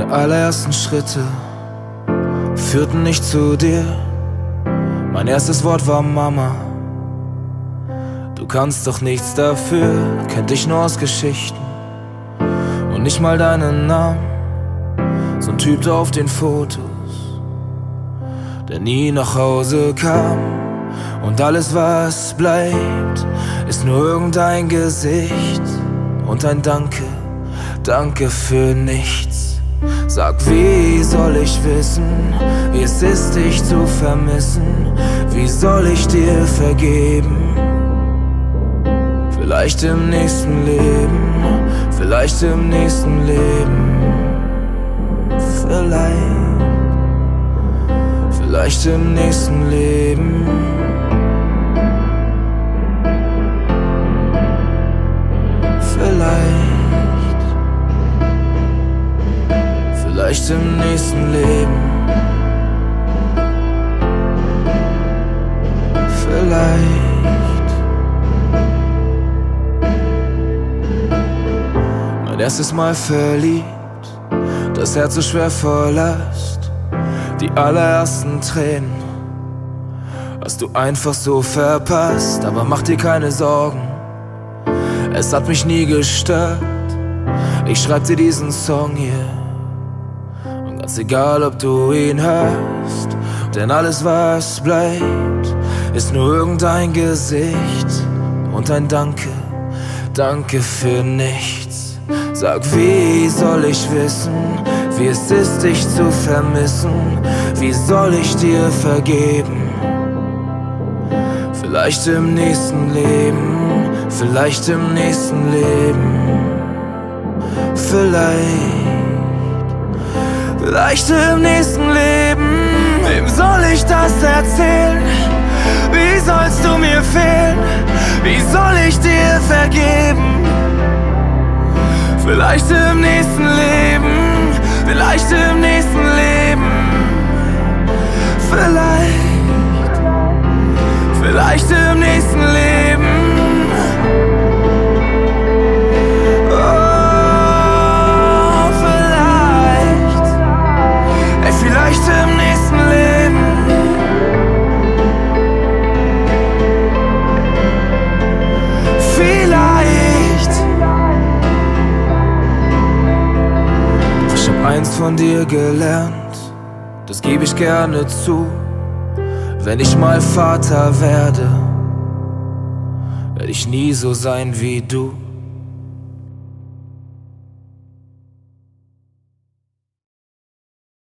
allerersten Schritte führten nicht zu dir. Mein erstes Wort war Mama. Du kannst doch nichts dafür, kenn dich nur aus Geschichten und nicht mal deinen Namen. So ein Typ da auf den Fotos, der nie nach Hause kam. Und alles, was bleibt, ist nur irgendein Gesicht und ein Danke, danke für nichts. Sag, wie soll ich wissen, wie es ist, dich zu vermissen? Wie soll ich dir vergeben? Vielleicht im nächsten Leben, vielleicht im nächsten Leben. Vielleicht im nächsten Leben. Vielleicht im nächsten Leben. Vielleicht. Mein erstes Mal verliebt, das Herz so schwer vor Last. Die allerersten Tränen hast du einfach so verpasst. Aber mach dir keine Sorgen, es hat mich nie gestört. Ich schreib dir diesen Song hier, und ganz egal, ob du ihn hörst, denn alles, was bleibt, ist nur irgendein Gesicht und ein Danke, danke für nichts. Sag, wie soll ich wissen, wie es ist, dich zu vermissen? Wie soll ich dir vergeben? Vielleicht im nächsten Leben, vielleicht im nächsten Leben. Vielleicht im nächsten Leben. Wem soll ich das erzählen? Wie sollst du mir fehlen? Wie soll ich dir vergeben? Vielleicht im nächsten Leben, vielleicht im nächsten Leben. Vielleicht im nächsten Leben. Oh, vielleicht. Ey, vielleicht im nächsten Leben. Vielleicht. Ich hab eins von dir gelernt, das geb ich gerne zu. Wenn ich mal Vater werde, werd ich nie so sein wie du.